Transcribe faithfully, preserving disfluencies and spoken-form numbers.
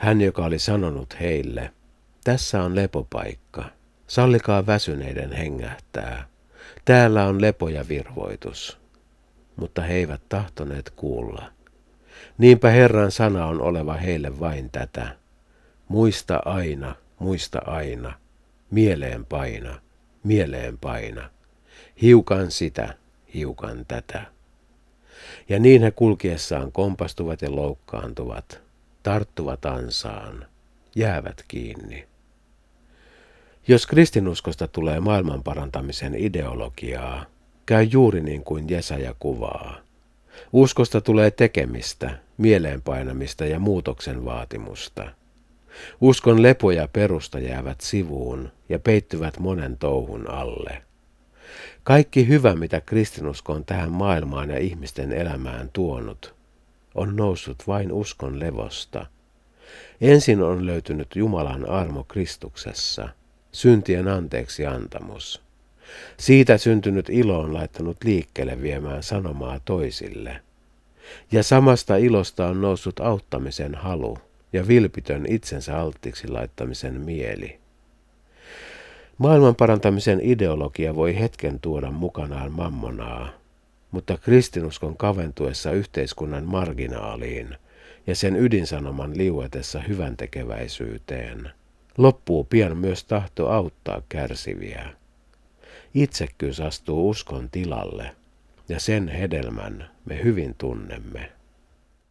Hän, joka oli sanonut heille, tässä on lepopaikka, sallikaa väsyneiden hengähtää, täällä on lepo ja virvoitus. Mutta he eivät tahtoneet kuulla. Niinpä Herran sana on oleva heille vain tätä. Muista aina, muista aina, mieleen paina, mieleen paina, hiukan sitä, hiukan tätä. Ja niin he kulkiessaan kompastuvat ja loukkaantuvat, tarttuvat ansaan, jäävät kiinni. Jos kristinuskosta tulee maailmanparantamisen ideologiaa, käy juuri niin kuin Jesaja kuvaa. Uskosta tulee tekemistä, mieleenpainamista ja muutoksen vaatimusta. Uskon lepo ja perusta jäävät sivuun ja peittyvät monen touhun alle. Kaikki hyvä, mitä kristinusko on tähän maailmaan ja ihmisten elämään tuonut, on noussut vain uskon levosta. Ensin on löytynyt Jumalan armo Kristuksessa, syntien anteeksi antamus. Siitä syntynyt ilo on laittanut liikkeelle viemään sanomaa toisille. Ja samasta ilosta on noussut auttamisen halu ja vilpitön itsensä alttiiksi laittamisen mieli. Maailmanparantamisen ideologia voi hetken tuoda mukanaan mammonaa, mutta kristinuskon kaventuessa yhteiskunnan marginaaliin ja sen ydinsanoman liuetessa hyväntekeväisyyteen, loppuu pian myös tahto auttaa kärsiviä. Itsekkyys astuu uskon tilalle, ja sen hedelmän me hyvin tunnemme.